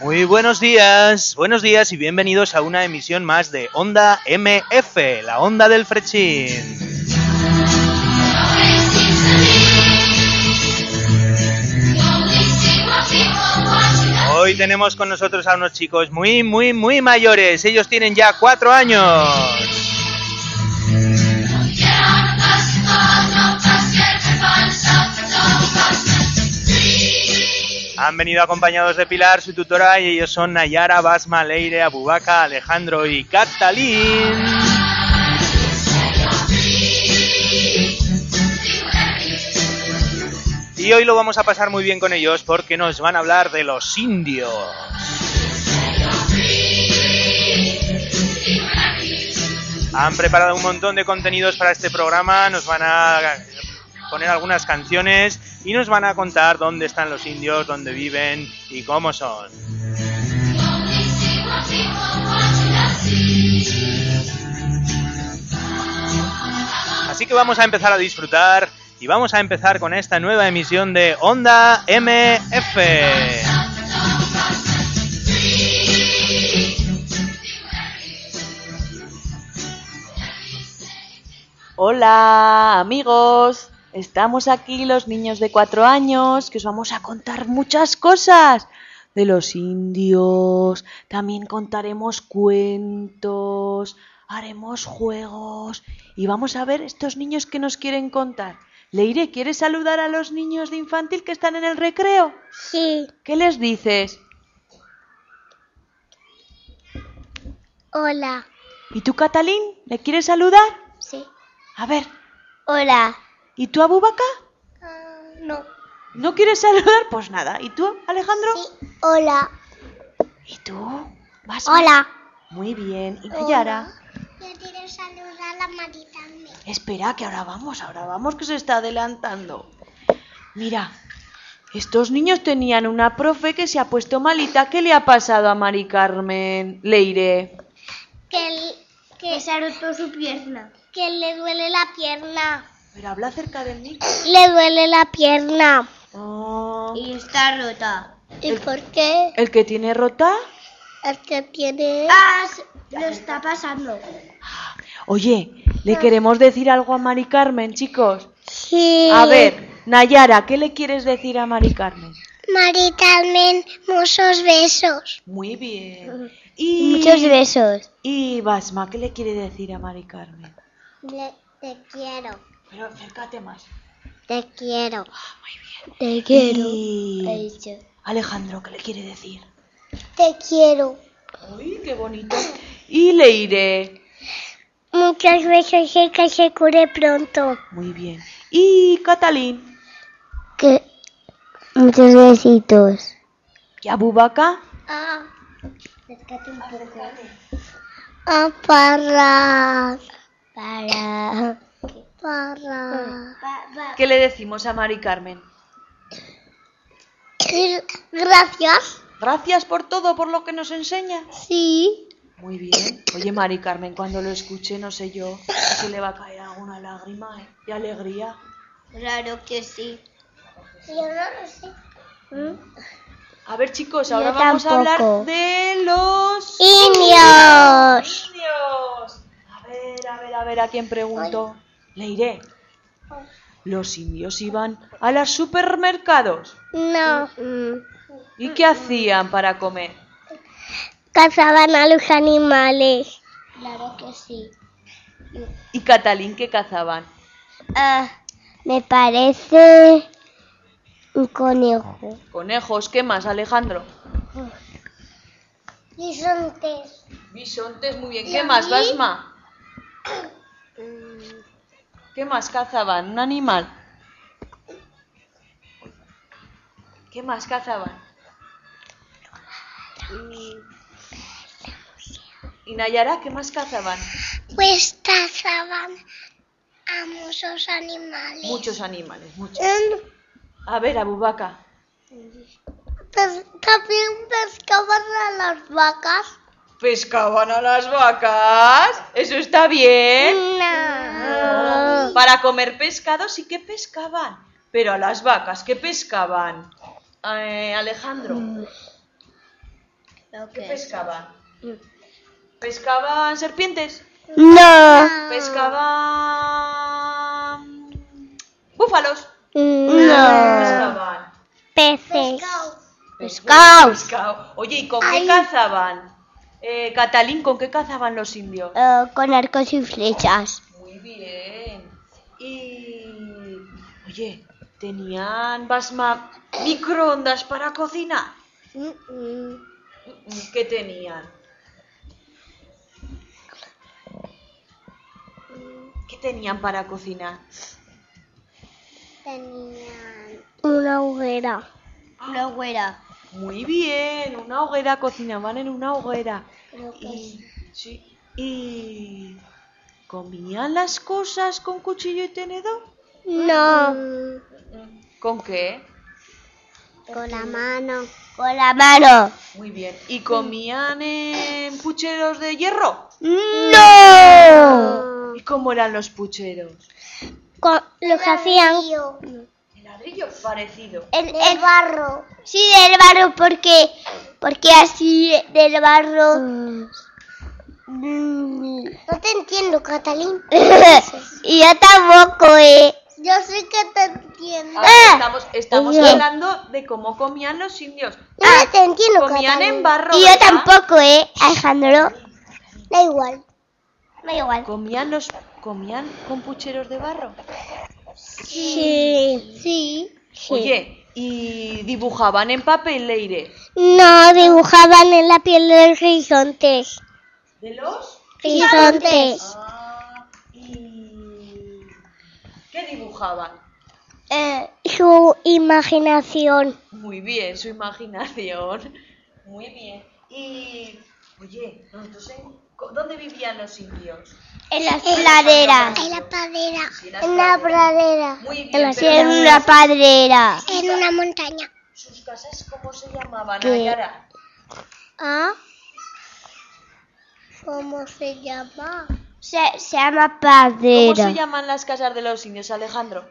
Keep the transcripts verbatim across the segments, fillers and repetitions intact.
Muy buenos días, buenos días y bienvenidos a una emisión más de Onda M F, la onda del Frechín. Hoy tenemos con nosotros a unos chicos muy, muy, muy mayores. Ellos tienen ya cuatro años. Han venido acompañados de Pilar, su tutora, y ellos son Nayara, Basma, Leire, Abubaka, Alejandro y Catalín. Y hoy lo vamos a pasar muy bien con ellos porque nos van a hablar de los indios. Han preparado un montón de contenidos para este programa, nos van a poner algunas canciones y nos van a contar dónde están los indios, dónde viven y cómo son. Así que vamos a empezar a disfrutar y vamos a empezar con esta nueva emisión de Onda M F. Hola amigos, estamos aquí los niños de cuatro años que os vamos a contar muchas cosas de los indios, también contaremos cuentos, haremos juegos y vamos a ver estos niños que nos quieren contar. Leire, ¿quieres saludar a los niños de infantil que están en el recreo? Sí. ¿Qué les dices? Hola. ¿Y tú, Catalín, le quieres saludar? Sí. A ver. Hola. ¿Y tú, Abubaka? Uh, no. ¿No quieres saludar? Pues nada. ¿Y tú, Alejandro? Sí. Hola. ¿Y tú? ¿Vas Hola. Muy bien. ¿Y Nayara? Yo quiero saludar a la Mari también. Espera, que ahora vamos, ahora vamos, que se está adelantando. Mira, estos niños tenían una profe que se ha puesto malita. ¿Qué le ha pasado a Mari Carmen, Leire? Que, el, que se ha roto su pierna. Que le duele la pierna. Pero habla cerca del micro. Le duele la pierna. Oh. Y está rota. ¿Y por qué? ¿El que tiene rota? El que tiene... Ah, lo está pasando. Oye, ¿le queremos decir algo a Mari Carmen, chicos? Sí. A ver, Nayara, ¿qué le quieres decir a Mari Carmen? Mari Carmen, muchos besos. Muy bien. Y... Muchos besos. Y Basma, ¿qué le quiere decir a Mari Carmen? Le, te quiero. Pero acércate más. Te quiero. Ah, muy bien. Te quiero. Y... Alejandro, ¿qué le quiere decir? Te quiero. Uy, qué bonito. Y Leire. Muchas veces y que se cure pronto. Muy bien. Y Catalín. Que muchos besitos. ¿Y Abubaka? Ah, acércate un poco. Ah, para. Para. Para. ¿Qué le decimos a Mari Carmen? Gracias. Gracias por todo, por lo que nos enseña. Sí. Muy bien. Oye, Mari Carmen, cuando lo escuche, no sé yo, si le va a caer alguna lágrima ¿eh? de alegría. Claro que sí. Yo no lo sé. ¿Mm? A ver, chicos, Yo ahora vamos tampoco. a hablar de los... ¡Indios! ¡Indios! A ver, a ver, a ver, ¿a quién pregunto? Leire. ¿Los indios iban a los supermercados? No. ¿Y qué hacían para comer? Cazaban a los animales. Claro que sí. ¿Y Catalín qué cazaban? Ah, me parece un conejo. Conejos, ¿qué más, Alejandro? Bisontes. Bisontes, muy bien. ¿Qué más, Basma? ¿Qué más cazaban? ¿Un animal? ¿Qué más cazaban? ¿Y Nayara, qué más cazaban? Pues cazaban a muchos animales. Muchos animales, muchos. Mm, A ver, Abubaka. pues, también pescaban a las vacas. ¿Pescaban a las vacas? ¿Eso está bien? No. Para comer pescado sí que pescaban. Pero a las vacas, ¿qué pescaban? Eh, Alejandro. ¿Qué pescaban? ¿Pescaban serpientes? No. ¿Pescaban búfalos? No. Pescaban Peces. pescado. Pescado. Oye, ¿y con qué cazaban? Eh, Catalín, ¿con qué cazaban los indios? Eh, con arcos y flechas. Muy bien. Y... Oye, ¿tenían basma microondas para cocinar? ¿Qué tenían? ¿Qué tenían para cocinar? Tenían una hoguera. Una hoguera. Muy bien, una hoguera, cocinaban en una hoguera. Creo que Y, sí. ¿Y comían las cosas con cuchillo y tenedor? No. ¿Con qué? Con la mano. Con la mano. Muy bien. ¿Y comían en pucheros de hierro? No. ¿Y cómo eran los pucheros? Con lo que hacían. ¿De ladrillo? Parecido. El, el barro. Sí, del barro, porque porque así del barro. No te entiendo, Catalín. Y yo tampoco, eh. Yo sí que te entiendo. A ver, estamos estamos Sí. hablando de cómo comían los indios. Ah, te entiendo, comían Catalín. en barro, Y yo ¿verdad? tampoco, eh, Alejandro. Da igual. Da igual. ¿Comían los comían con pucheros de barro? Sí. Sí. Sí. Oye, ¿y dibujaban en papel leire? No, dibujaban en la piel de los horizontes. ¿De los? Horizontes. Ah, ¿y qué dibujaban? Eh, su imaginación. Muy bien, su imaginación. Muy bien. Y, oye, nosotros en- ¿dónde vivían los indios? En las praderas. En la pradera. Sí, en las En la praderas. pradera. Muy bien, En, la, pero en las- una pradera. En una montaña. ¿Sus casas cómo se llamaban, ¿Qué? Ayara? ¿Ah? ¿Cómo se llama? Se, se llama pradera. ¿Cómo se llaman las casas de los indios, Alejandro?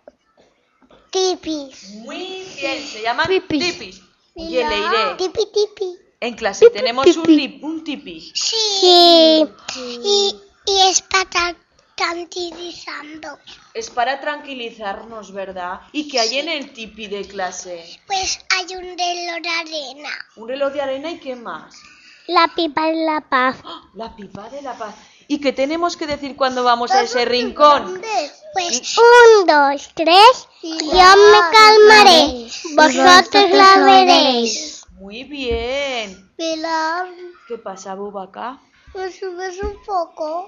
Tipis. Muy bien, se llaman Tipis. tipis. Oye, Mira. Leire, Tipi tipi. en clase tenemos un, lip- un tipi. Sí. Y, y es para tranquilizando. Es para tranquilizarnos, ¿verdad? ¿Y qué hay en el tipi de clase? Pues hay un reloj de arena. Un reloj de arena y qué más. La pipa en la paz. ¡Ah! La pipa de la paz. ¿Y qué tenemos que decir cuando vamos a ese rincón? Pues un, dos, tres, yo me calmaré, vosotros la veréis. Muy bien. Pilar, ¿Qué pasa, Bubaca? ¿me subes un poco?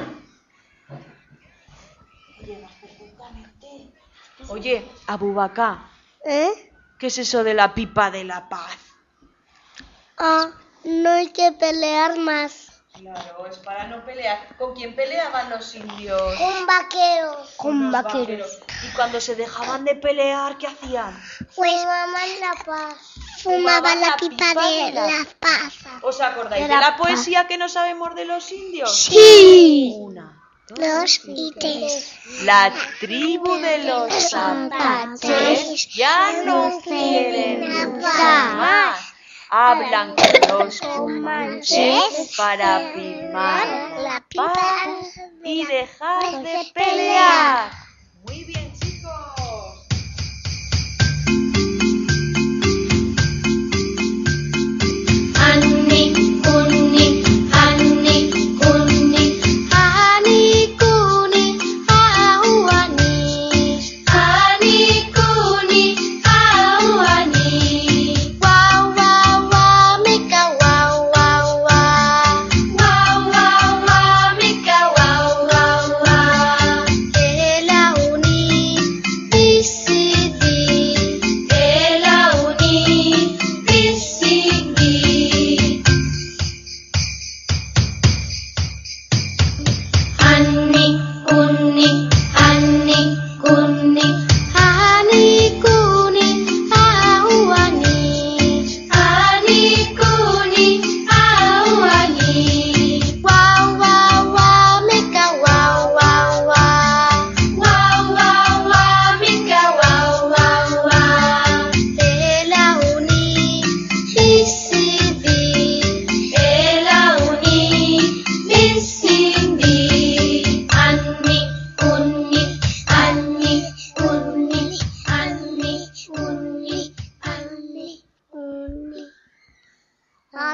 Oye, Abubacá, ¿Eh? ¿qué es eso de la pipa de la paz? Ah, no hay que pelear más. Claro, es para no pelear. ¿Con quién peleaban los indios? Con vaqueros. Con Los vaqueros. Y cuando se dejaban de pelear, ¿qué hacían? Fumaban la paz. Fumaban la pipa de la paz. ¿Os acordáis De de la la paz. poesía que no sabemos de los indios? Sí. Una, Dos y tres. La tribu de los apaches ya no quieren luchar más. Hablan con los comanches para firmar la paz y dejar de pelear. Muy bien, chicos. Ani, uni, ani, uni, ani, kuni, auani, ani, kuni, auani. Wow, wow, wow, mika, wow, wow, wow. Wow, wow, wow, mika, wow, wow, wow. El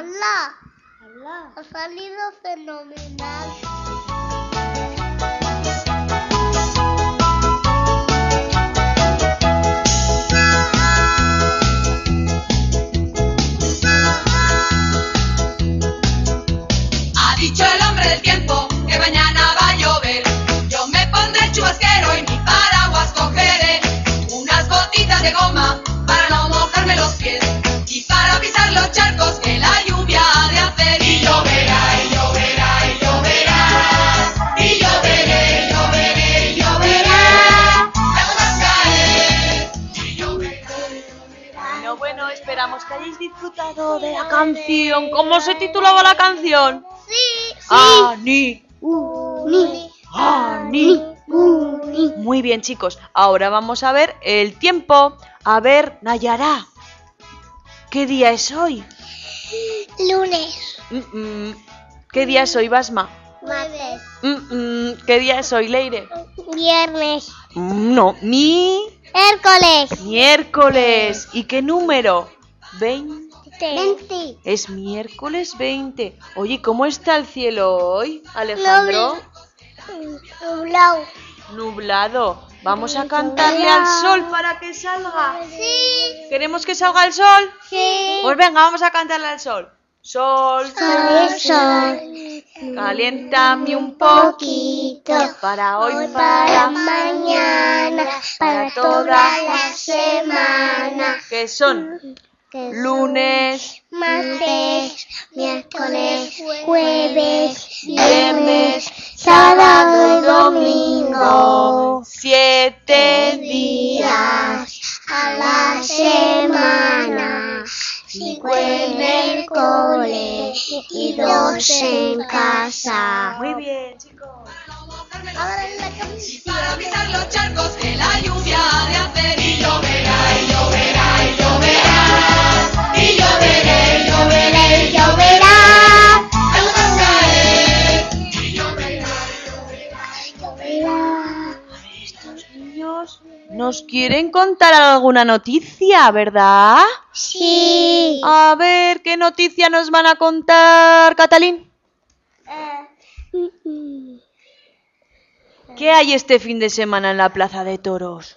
¡Hala! Ha salido fenomenal. Ha dicho el hombre del tiempo que mañana va a llover. Yo me pondré el chubasquero y mi paraguas cogeré. Unas botitas de goma para no mojarme los pies y para pisar los charcos que la lluvia ha de hacer. Y lloverá, y lloverá, y lloverá. Y lloveré, y lloveré, y lloverá. Las gotas caer. Y lloverá, y lloverá. Bueno, bueno, esperamos que hayáis disfrutado de la canción. ¿Cómo se titulaba la canción? Sí. Ani. Uni. Ani. Uni. Muy bien, chicos. Ahora vamos a ver el tiempo. A ver, Nayara. ¿Qué día es hoy? Lunes. Mm, mm. ¿Qué día es hoy, Basma? Martes. Mm, mm. ¿Qué día es hoy, Leire? Viernes. Mm, no, mi... Miércoles. Miércoles. ¿Y qué número? veinte. Veinte. Es miércoles veinte. Oye, ¿cómo está el cielo hoy, Alejandro? Nublado. Nublado. Vamos a cantarle al sol para que salga. Sí. ¿Queremos que salga el sol? Sí. Pues venga, vamos a cantarle al sol. Sol, Sol, sol. caliéntame un poquito para hoy, Hoy para para mañana, para toda la semana. que son Que lunes, martes, miércoles, jueves, viernes, sábado y domingo. siete Días a la semana, cinco en el cole y dos en casa. Muy bien, chicos. Ahora en la Y para pisar los charcos que la lluvia ha de hacer. Y lloverá, y lloverá, y lloverá. Y lloveré, y lloveré, y lloverá. Las gotas caer. Y lloverá, y lloverá. Estos niños nos quieren contar alguna noticia, ¿verdad? Sí. A ver, ¿qué noticia nos van a contar, Catalín? ¿Qué hay este fin de semana en la Plaza de Toros?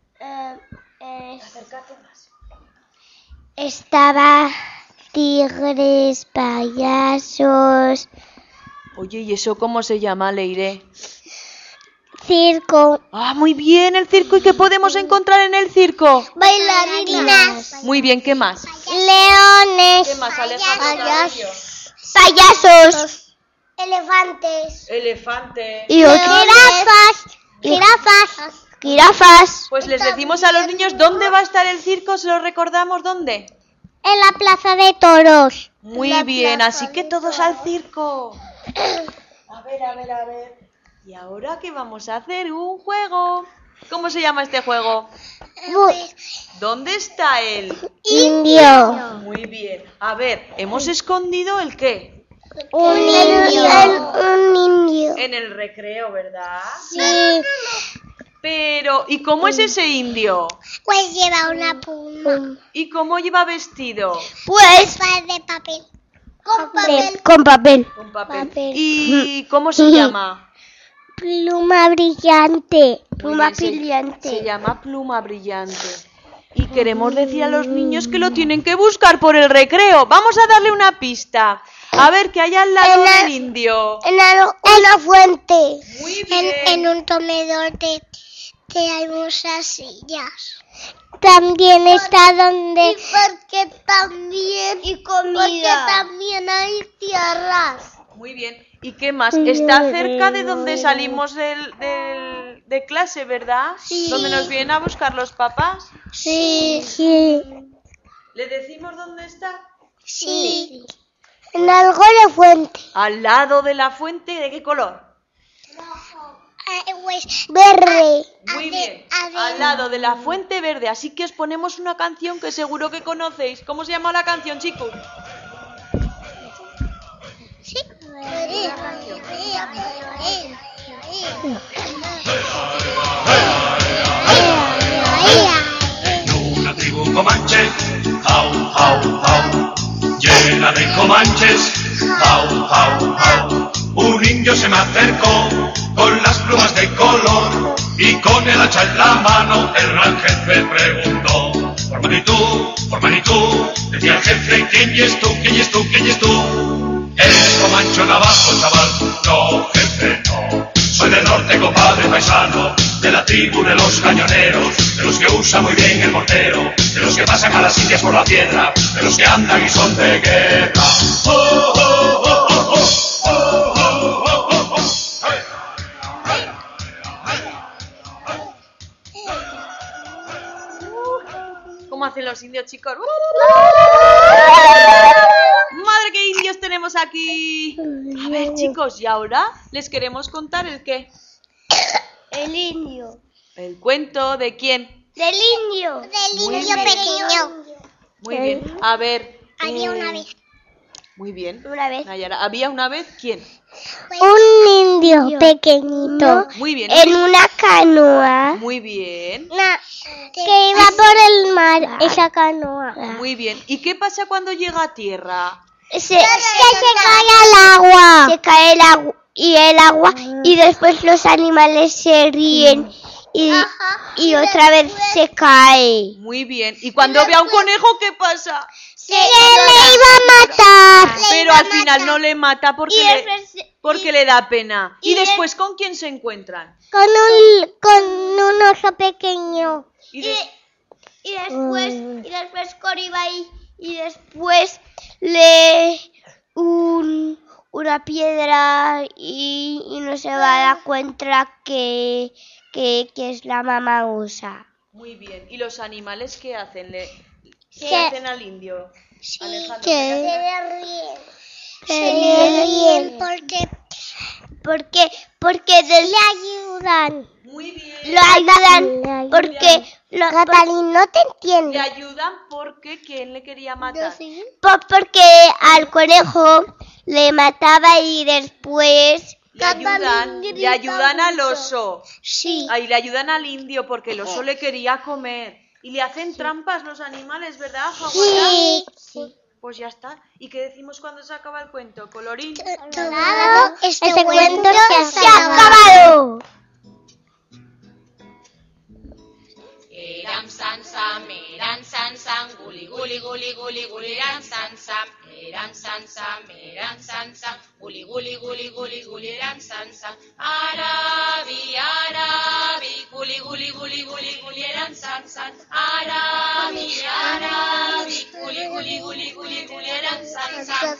Estaba tigres, payasos, Oye, ¿y eso cómo se llama, Leire? circo, Ah, muy bien, el circo. ¿Y qué podemos encontrar en el circo? bailarinas, Muy bien, ¿qué más? leones, ¿Qué más, Alejandro? Payas- payasos, elefantes Elefante. y jirafas, jirafas, jirafas. Pues les decimos a los niños dónde va a estar el circo, ¿se lo recordamos dónde? En la plaza de toros. Muy La bien, plaza así de que todos al circo. A ver, a ver, a ver. ¿Y ahora qué vamos a hacer? Un juego. ¿Cómo se llama este juego? Bu- ¿Dónde está él? Indio. Muy bien. A ver, ¿hemos escondido el qué? Un indio. Un indio. En el recreo, ¿verdad? Sí. Pero, ¿y cómo es ese indio? Pues lleva una pluma. ¿Y cómo lleva vestido? Pues de papel. Con papel. Con papel. Con papel. Papel. ¿Y cómo se llama? Pluma brillante. Muy Pluma bien, se- brillante. Se llama pluma brillante. Y queremos decir a los niños que lo tienen que buscar por el recreo. Vamos a darle una pista. A ver, que hay al lado En la- del indio. En la- una fuente. Muy bien. En, en un comedor de, de hay muchas sillas. También está donde... Y porque también... Y comida. Porque también hay tierras. Muy bien. ¿Y qué más? Está cerca de donde salimos del, del- de clase, ¿verdad? Sí. Donde nos vienen a buscar los papás. Sí. Sí. ¿Le decimos dónde está? Sí. En algo de fuente. Al lado de la fuente. ¿De qué color? Pues verde. Muy bien. Al lado de la fuente verde. Así que os ponemos una canción que seguro que conocéis. ¿Cómo se llama la canción, chicos? Sí. Una tribu comanche, jau, jau, jau. llena de comanches. Au, au, au. Un indio se me acercó con las plumas de color y con el hacha en la mano el gran jefe preguntó. Por magnitud, por magnitud, decía el jefe, ¿quién es tú, quién es tú, quién es tú? El comancho navajo, chaval, no, jefe, no. Soy del norte, compadre paisano, de la tribu de los cañoneros, de los que usan muy bien el mortero, de los que pasan a las indias por la piedra, de los que andan y son de guerra. ¡Oh, oh, oh, oh, oh, oh, oh, oh, oh, oh! ¿Cómo hacen los indios, chicos? ¡Madre, qué indios tenemos aquí! A ver, chicos, y ahora les queremos contar el qué. El indio. El cuento de quién. Del indio. Del Muy indio bien. pequeño. Muy bien. A ver. Había eh, una vez. Muy bien. Una vez. Nayara, ¿había una vez quién? Un indio pequeñito Muy bien. en una canoa Muy bien. na- que iba por el mar, esa canoa. Muy bien. ¿Y qué pasa cuando llega a tierra? Se, que se cae el agua. Se cae el agua y el agua y después los animales se ríen y, y otra vez se cae. Muy bien. ¿Y cuando ve a un conejo, qué pasa? Se le iba a matar. Pero al final no le mata porque, Y le, después se- porque le da pena. ¿Y y de- después con quién se encuentran? Con un, con un oso pequeño. Y des- Y después, y después Coriba y, y después le un, una piedra y, y no se va a dar cuenta que, que, que es la mamá osa. Muy bien. ¿Y los animales qué hacen? ¿Le, ¿Qué Se- hacen al indio? Alejandro, que ¿qué se hacen? le ríen. Se le ríen porque, porque, porque le ayudan. Muy bien. Lo ayudan porque lo, Catalín, no te Le entiendo. ayudan porque ¿quién le quería matar? Po- porque al conejo le mataba y después Le ayudan, le ayudan al oso. sí. Ahí le ayudan al indio porque el oso le quería comer. Y le hacen trampas los animales, ¿verdad, Jaguara? Sí. Sí. Pues ya está. ¿Y qué decimos cuando se acaba el cuento? Colorín. Claro, este, cuento se ha acabado. Eram san sam, eran san sam, guli guli guli guli guli eran san sam, eran san sam, eran san sam, guli guli guli guli guli eran san sam, arabi arabi, guli guli guli guli guli eran san sam, arabi arabi, guli guli guli guli guli eran san sam.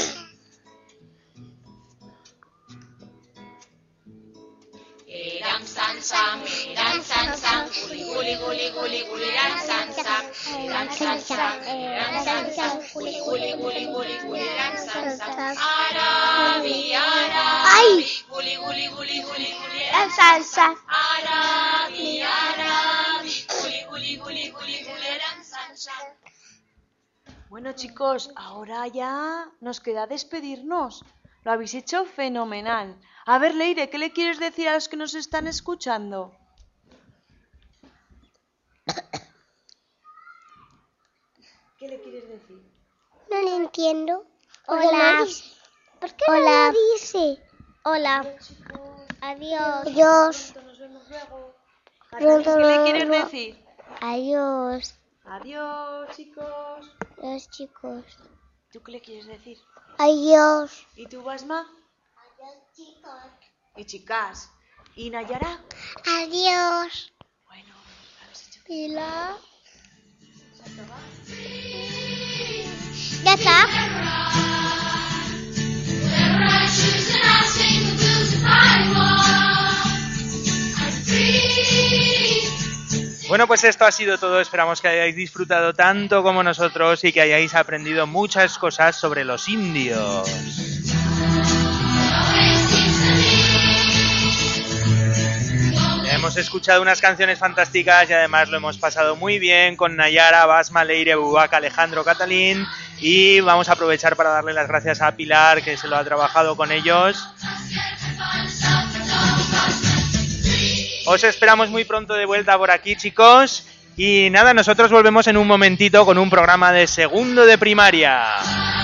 Eram san sam, eran san sam, guli guli guli guli guli eran san sam, eran san sam, eran san sam, guli guli guli guli guli eran san sam, arabi arabi, guli guli guli guli guli eran san sam, arabi arabi, guli guli guli guli guli eran san sam. Bueno, chicos, ahora ya nos queda despedirnos. Lo habéis hecho fenomenal. A ver, Leire, ¿qué le quieres decir a los que nos están escuchando? ¿Qué le quieres decir? No lo entiendo. Hola. ¿Por qué Hola. no lo dice? Hola. Adiós. Adiós. Nos vemos luego. Pronto ¿Qué le nos quieres vemos. decir? Adiós. Adiós, chicos. Adiós, chicos. ¿Tú qué le quieres decir? Adiós. ¿Y tú, Basma? Adiós, chicos. ¿Y chicas? ¿Y Nayara? Adiós. Bueno, lo habéis hecho. Pila. ¿Ya está? Bueno, pues esto ha sido todo. Esperamos que hayáis disfrutado tanto como nosotros y que hayáis aprendido muchas cosas sobre los indios. Ya hemos escuchado unas canciones fantásticas y además lo hemos pasado muy bien con Nayara, Basma, Leire, Bubaca, Alejandro, Catalín, y vamos a aprovechar para darle las gracias a Pilar, que se lo ha trabajado con ellos. Os esperamos muy pronto de vuelta por aquí, chicos. Y nada, nosotros volvemos en un momentito con un programa de segundo de primaria.